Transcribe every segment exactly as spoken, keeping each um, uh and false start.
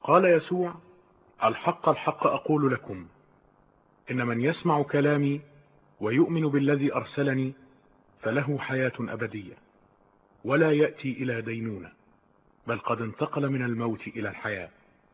قال يسوع: الحق الحق أقول لكم، إن من يسمع كلامي ويؤمن بالذي أرسلني فله حياة أبدية، ولا يأتي إلى دينونة، بل قد انتقل من الموت إلى الحياة.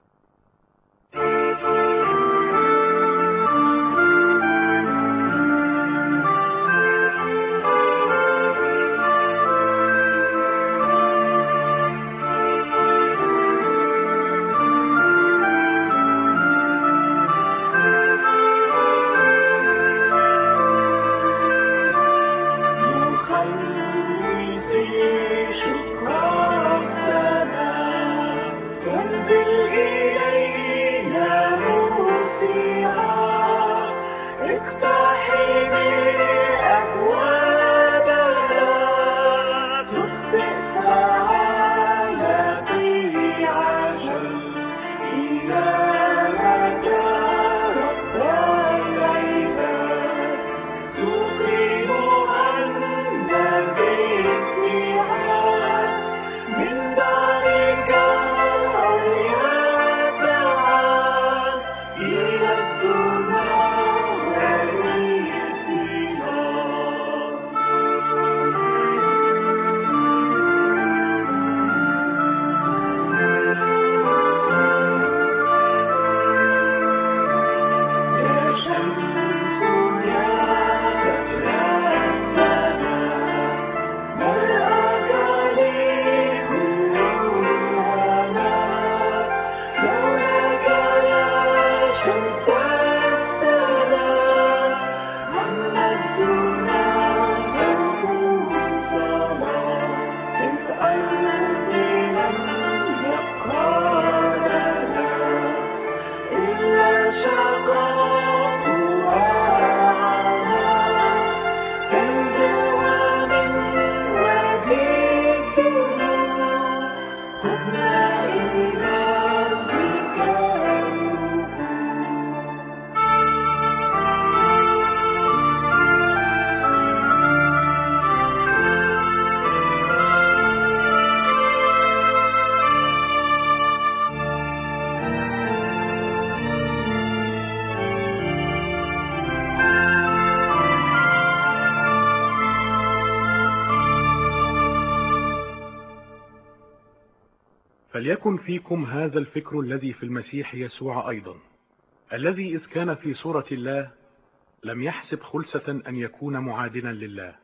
فليكن فيكم هذا الفكر الذي في المسيح يسوع أيضا، الذي إذ كان في صورة الله لم يحسب خلسة أن يكون معادلا لله،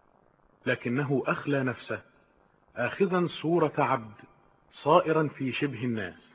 لكنه أخلى نفسه آخذا صورة عبد صائرا في شبه الناس.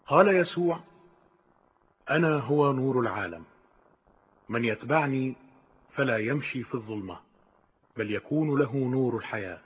قال يسوع: أنا هو نور العالم، من يتبعني فلا يمشي في الظلمة، بل يكون له نور الحياة.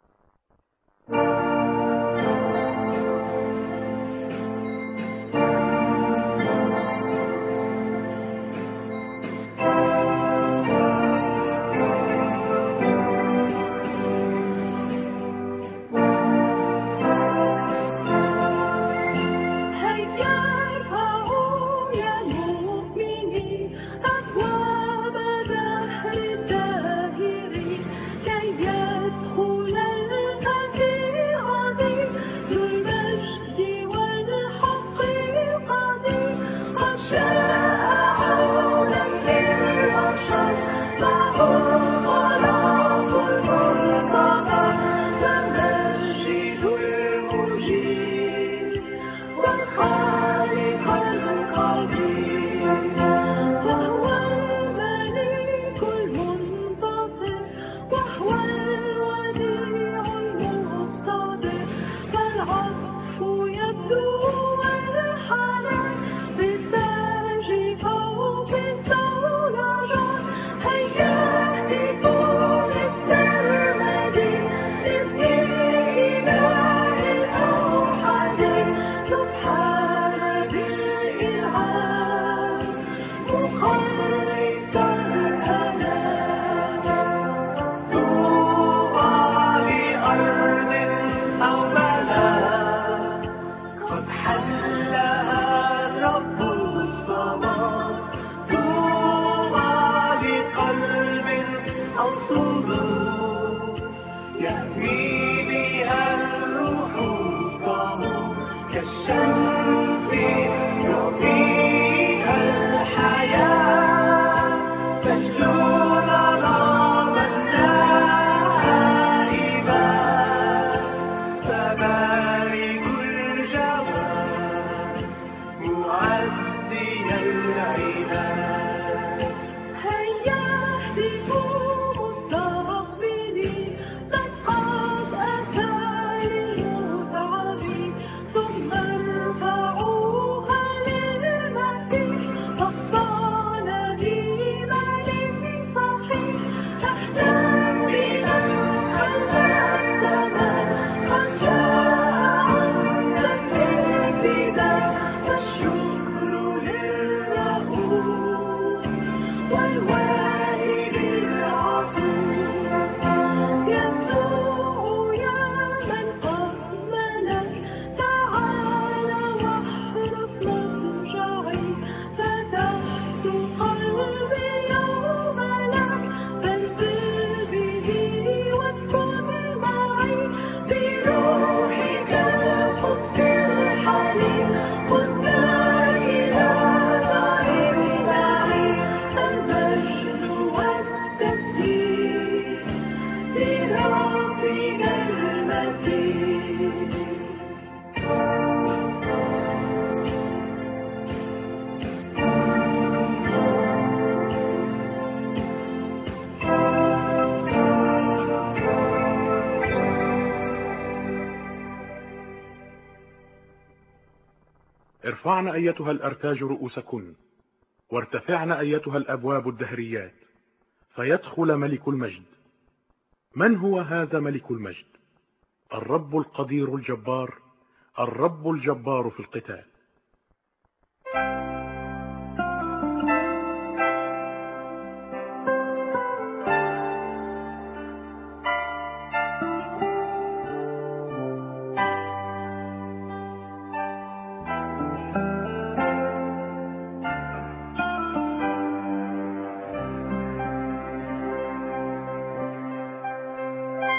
ارفعن أيتها الأرتاج رؤوسكن، وارتفعن أيتها الأبواب الدهريات، فيدخل ملك المجد. من هو هذا ملك المجد؟ الرب القدير الجبار، الرب الجبار في القتال.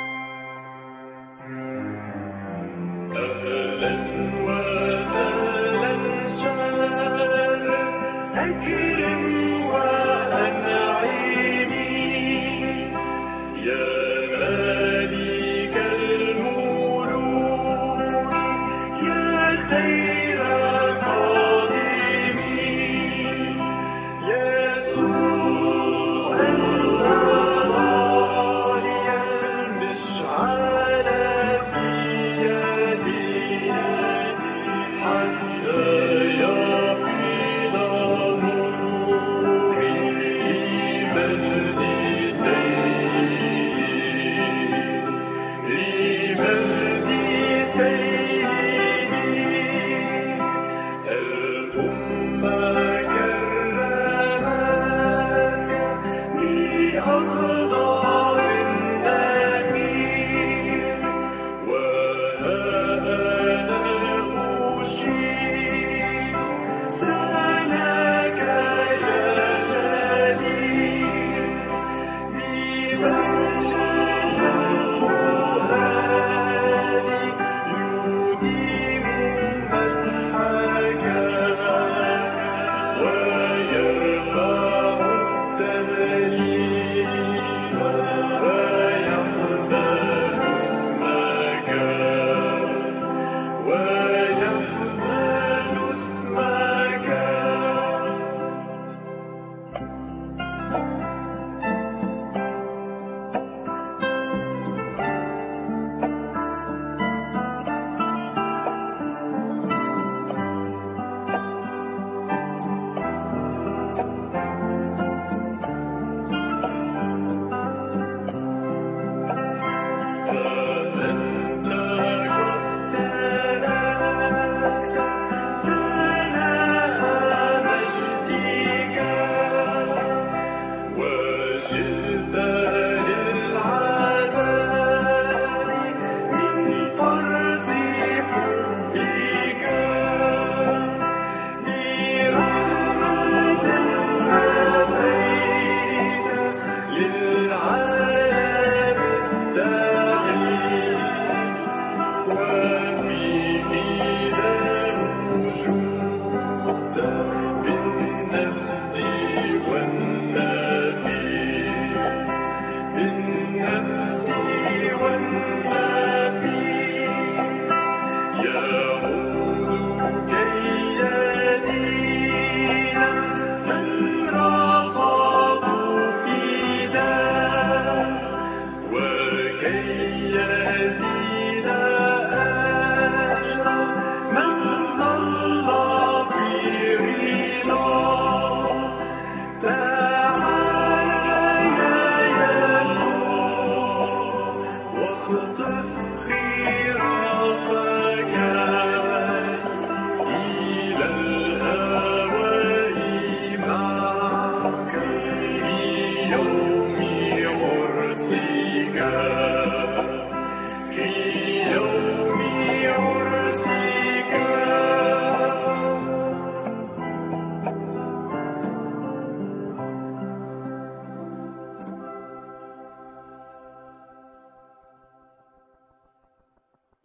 أهلا وسهلا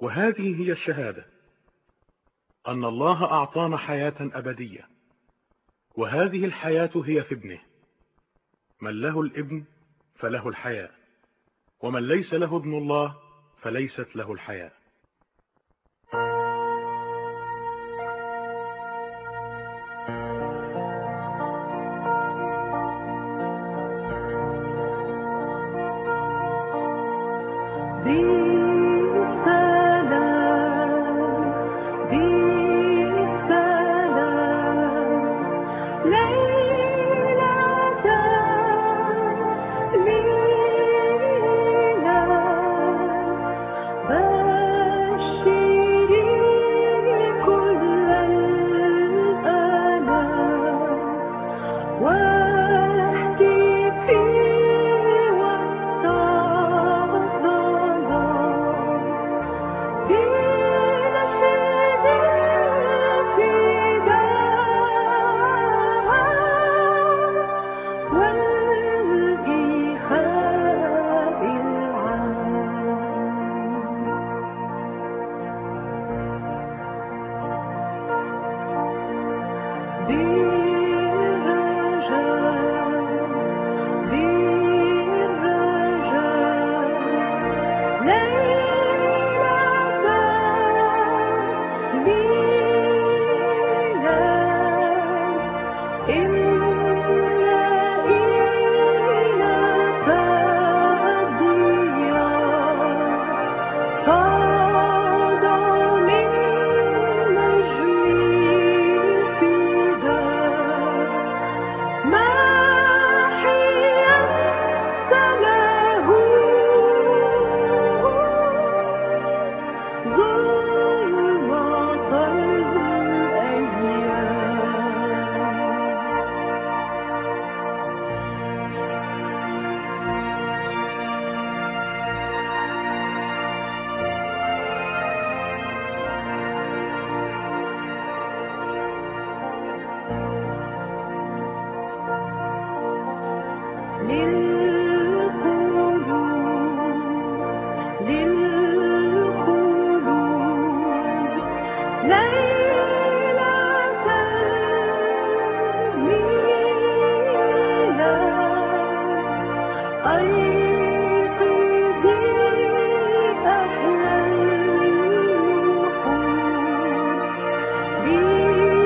وهذه هي الشهادة، أن الله أعطانا حياة أبدية، وهذه الحياة هي في ابنه. من له الابن فله الحياة، ومن ليس له ابن الله فليست له الحياة.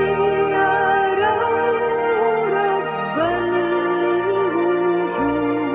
ليلة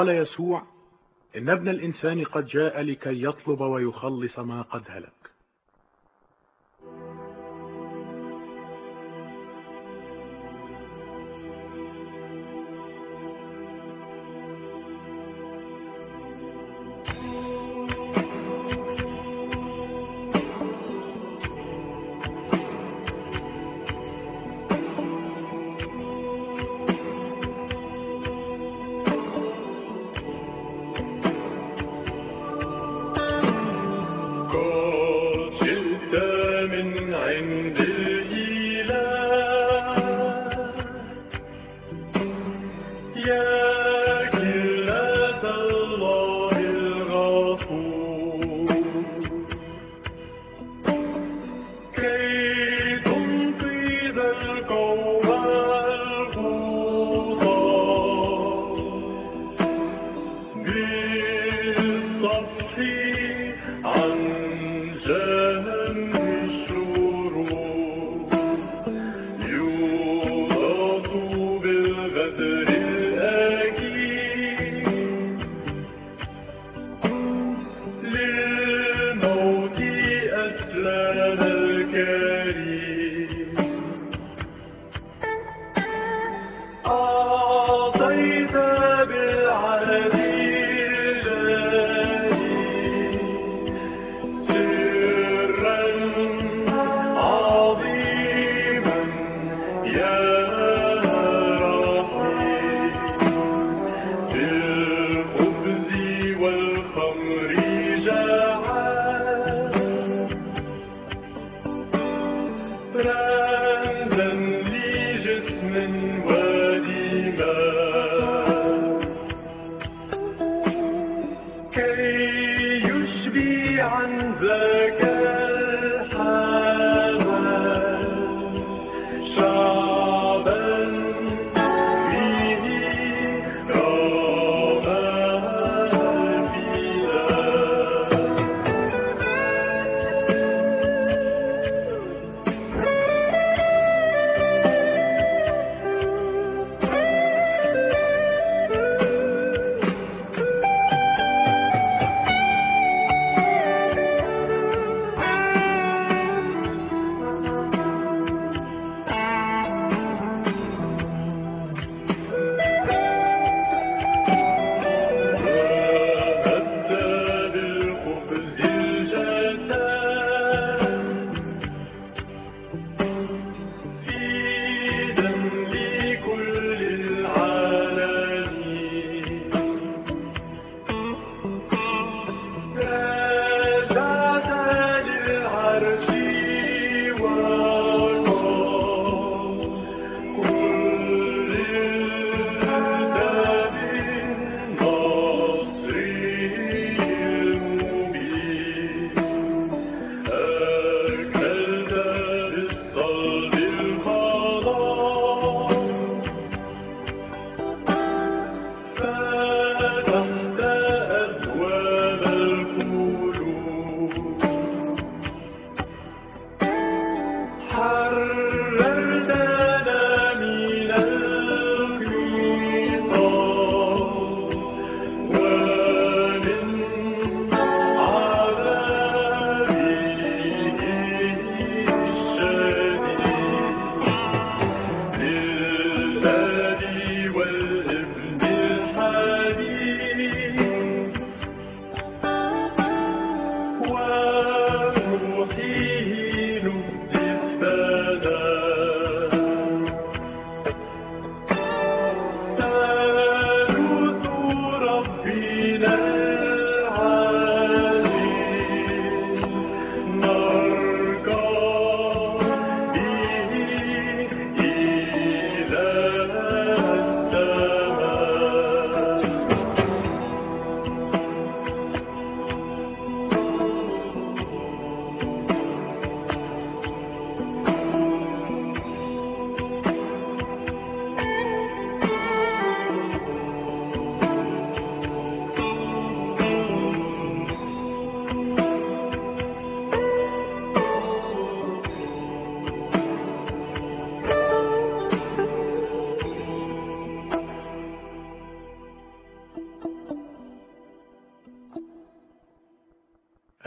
قال يسوع: إن ابن الإنسان قد جاء لكي يطلب ويخلص ما قد هلك.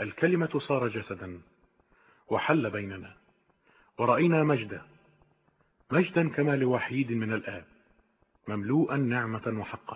الكلمة صار جسدا وحل بيننا، ورأينا مجده، مجدا كما لوحيد من الآب، مملوءا نعمة وحقا.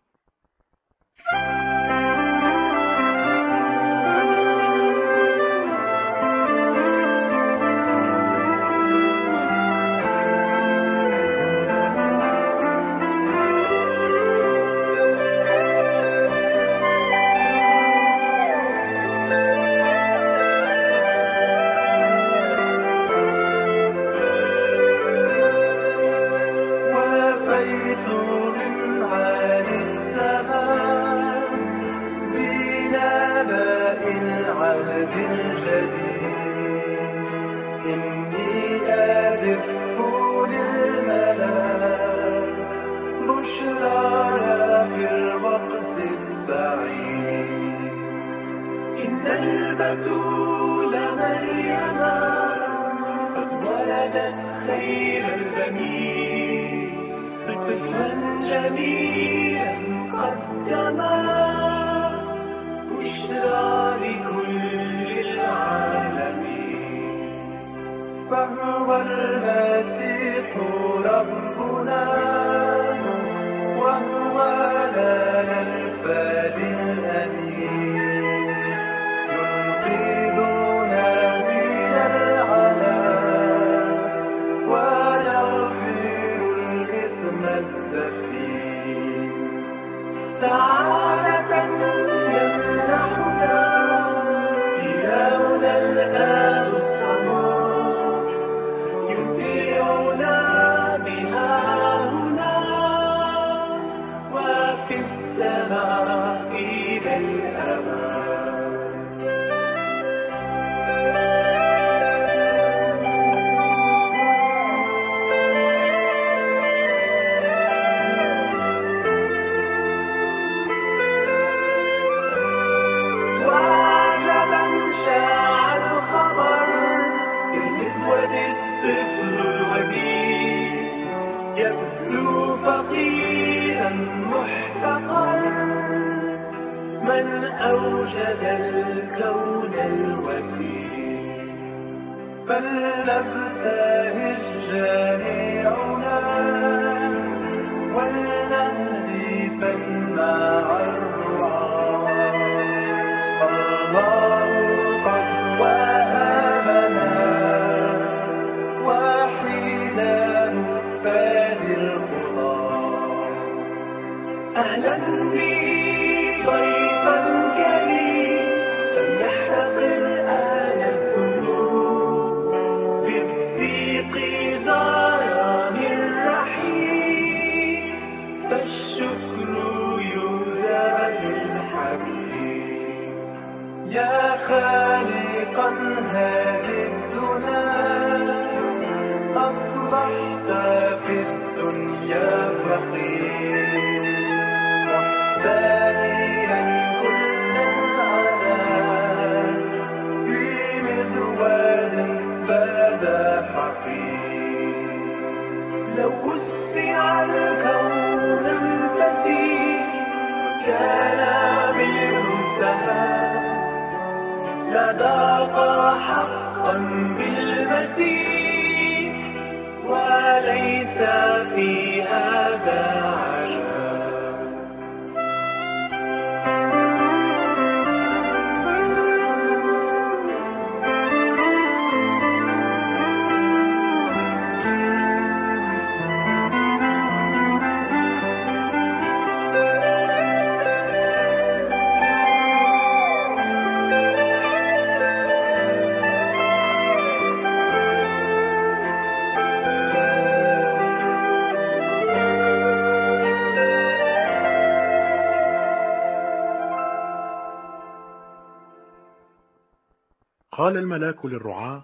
قال الملاك للرعاة: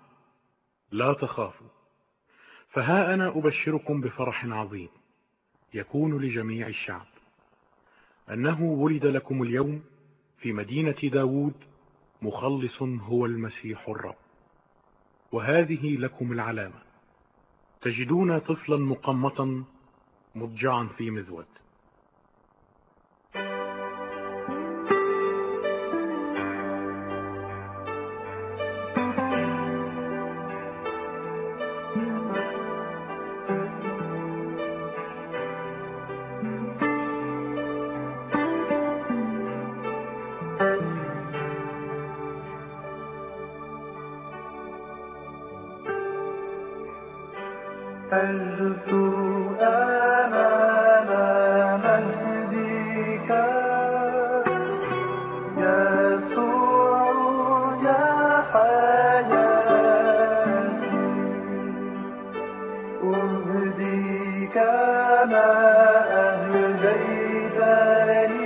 لا تخافوا، فها أنا أبشركم بفرح عظيم يكون لجميع الشعب، أنه ولد لكم اليوم في مدينة داود مخلص هو المسيح الرب. وهذه لكم العلامة: تجدون طفلا مقمطا مضجعا في مذود. حلت أمام مهدك يسوع يا حياتي أهديك ما أهديتني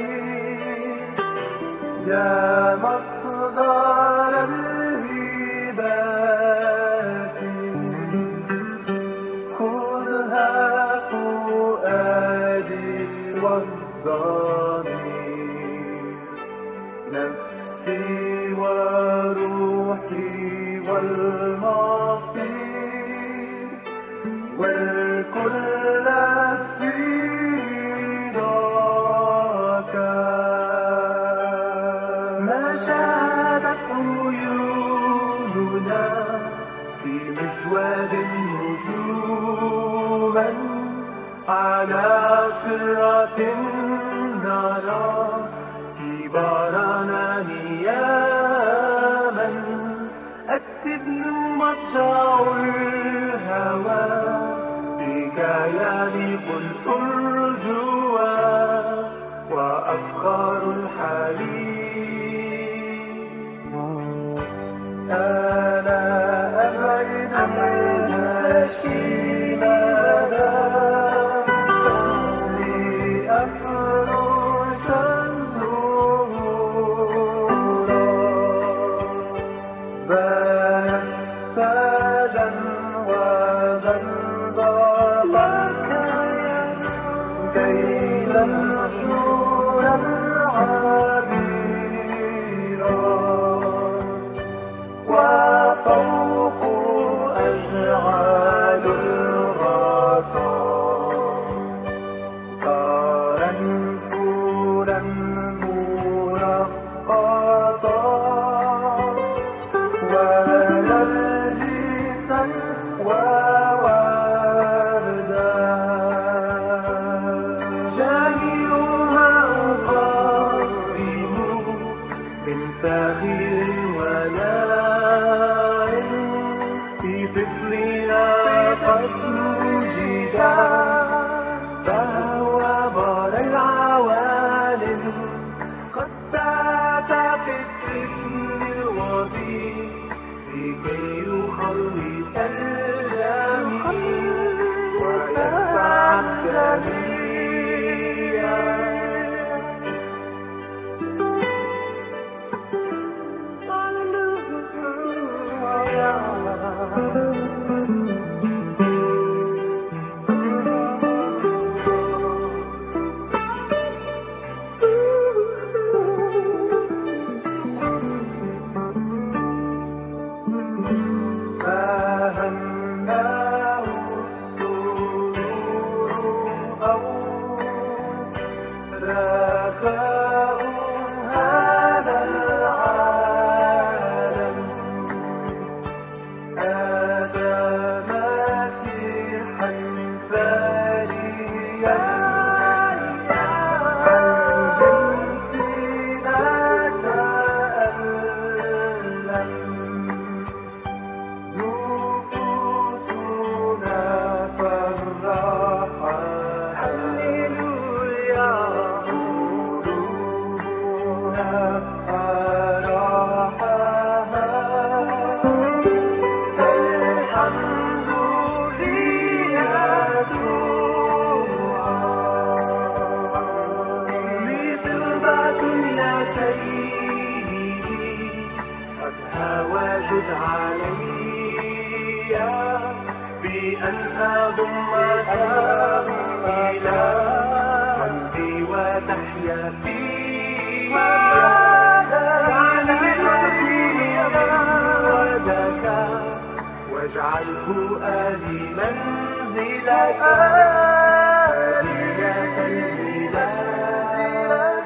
يا مصدر الهبات خذها فؤادي والضمير نفسي وروحي والمصير والكل في رضاك ما شابت عيوننا في مجواد نجوما على صراط نرى كبارنا نياما السجن مضجع الهوى بك يليق الأرجوة وأفخار الحليم أنا أبعد الهشيمة لأفرش الزهور بسادا وذنبك كي نشور العبيرا وفوق أشعال الغطاء طارا فورا مرقطا ونرجسا ووردا جميعها أقارب من فخر ونار في طفلها قد وجدا فهو بار العوالم قد بات في الطفل الوضيع لكي يخلص الجميع ويدفع الجميع فهمناه السرور أو رخاء هذا العالم هذا مسيحا فريا عن جنسنا تألم نفوسنا فرحا هللويا قلوبنا فرحها الحمد ليسوع لطلبة يا سيدي قد هوجت علي بأن أضمك إلى قلبي وتحيا فيا ودك واجعله آلي منزلك هدية الميلاد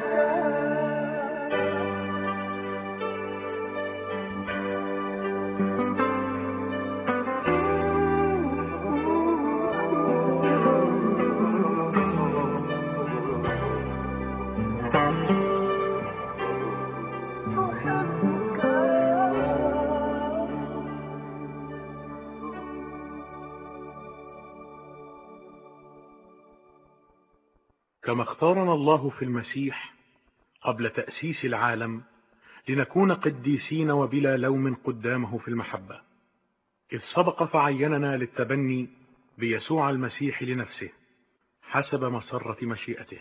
كما اختارنا الله في المسيح قبل تأسيس العالم لنكون قديسين وبلا لوم قدامه في المحبة، إذ سبق فعيننا للتبني بيسوع المسيح لنفسه حسب مسرة مشيئته.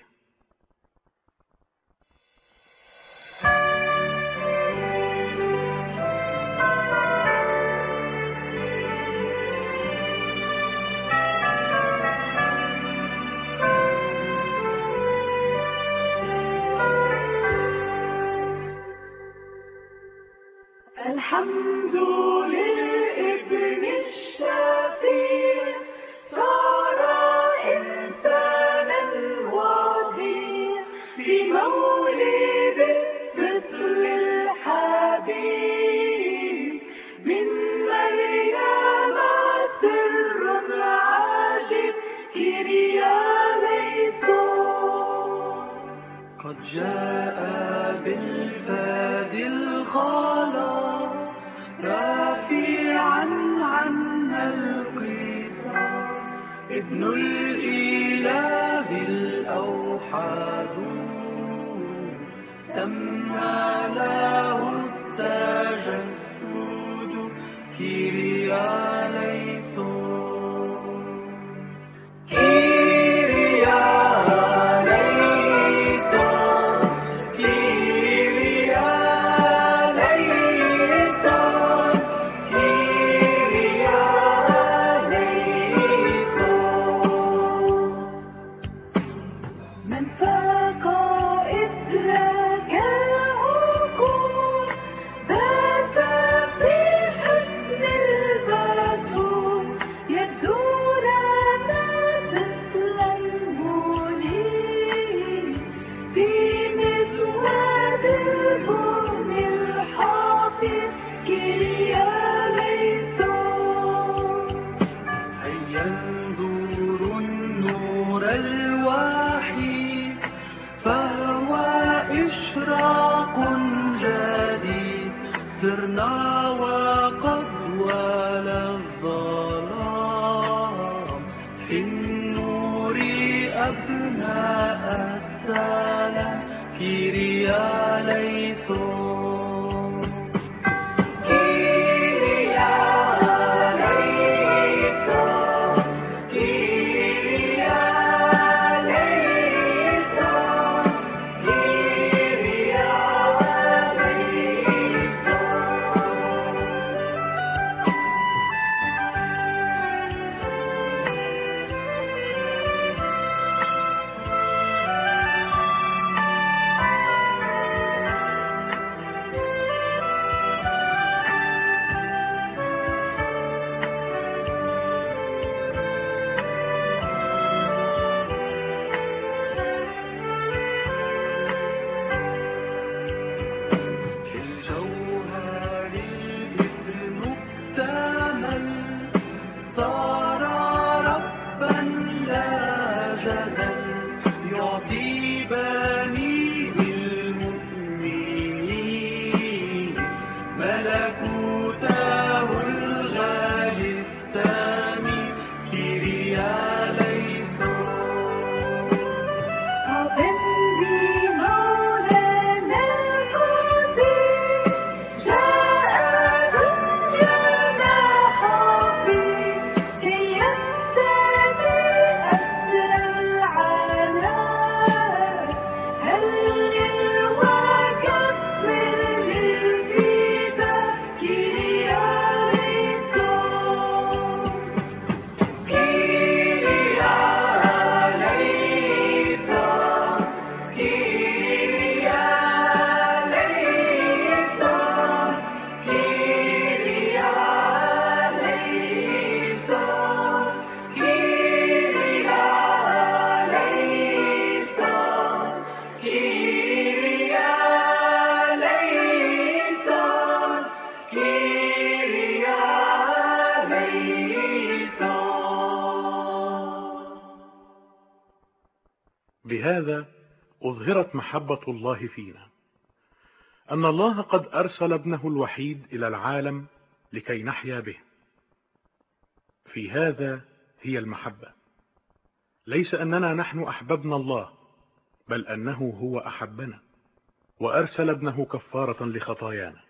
الحمد للابن الشفيع صار إنسانا وضيع في مولد الطفل الحبيب من مريم سر عجيب كرياليسون قد جاء بالفاد الخلاص رافعا عنا القصاص ابن الإله الأوحد تم له التجسد كرياليسون سرنا وقد ولا الظلام في النور أبناء السلام كرياليسون كرياليسون كرياليسون بهذا أظهرت محبة الله فينا، أن الله قد أرسل ابنه الوحيد إلى العالم لكي نحيا به. في هذا هي المحبة، ليس أننا نحن أحببنا الله بل أنه هو أحبنا وأرسل ابنه كفارة لخطايانا.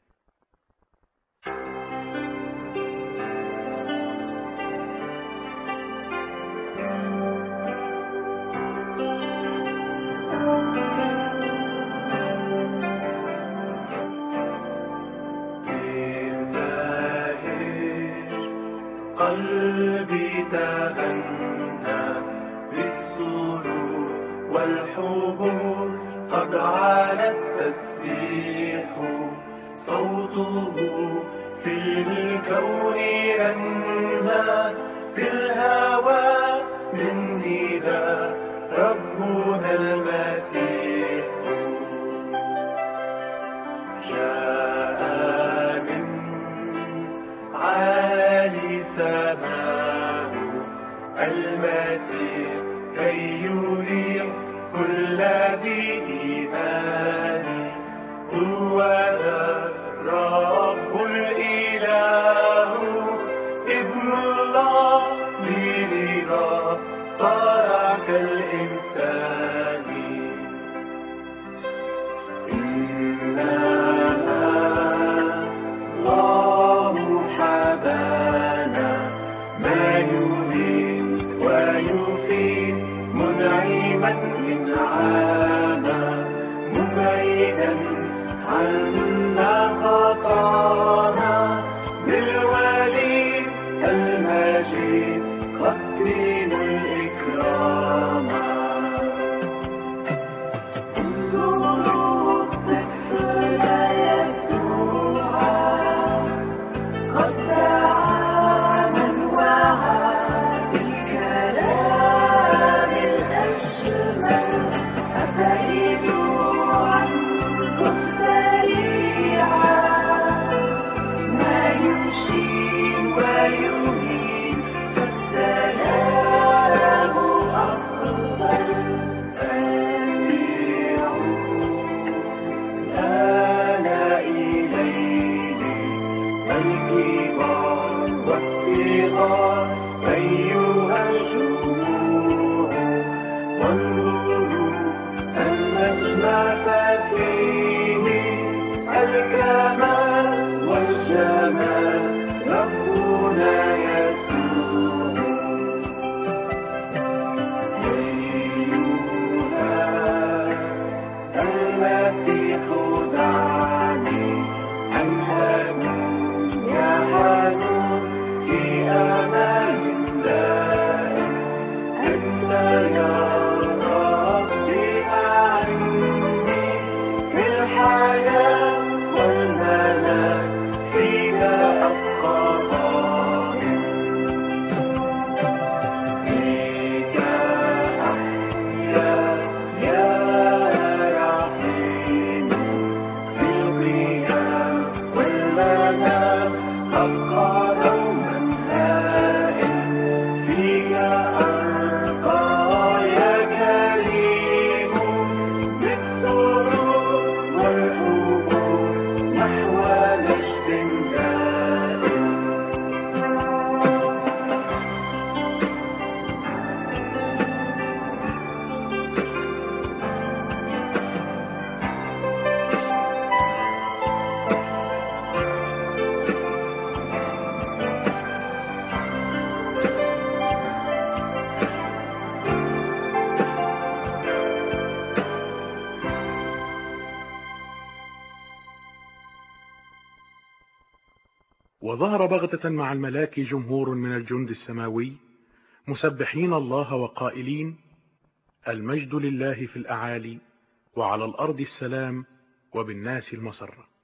قلبي تغنى بالسرور والحبور، قد علا التسبيح صوته في الكون رنى، في الهوى من نداء ربنا المسيح جاء من عالي سماه المسيح كي يريح كل ذي إيمان. هو ذا الرب الإله ابن الله برضا صار كالإنسان. إنما الله حبانا ما يريد ويفيد، منعما إنعاما مبعدا عنا خطانا، بالوليد المجيد قدموا الإكرام. انظروا الطفل يسوع قد دعا من وعى بالكلام الأجمل، أبعد عنكم سريعا ما يشين ويهين، فالسلام أفضل. أسيروا أنا إليه الكبار والصغار أيها الجموع، وانظروا المجمع فيه الكمال والجمال ربنا يسوع. أيها المسيح دعني أن أكون يا حنون في أمان دائم. أنت يا ربي أعني في الحياة والممات، فيك أبقى قائم. فيك أحيا يا رحيم، في القيام والمنام أبقى دوما هائم. فيك أرقى يا كريم، بالسرور والحبور نحو مجد دائم. وظهر بغتة مع الملاك جمهور من الجند السماوي مسبحين الله وقائلين: المجد لله في الأعالي، وعلى الأرض السلام، وبالناس المسرة.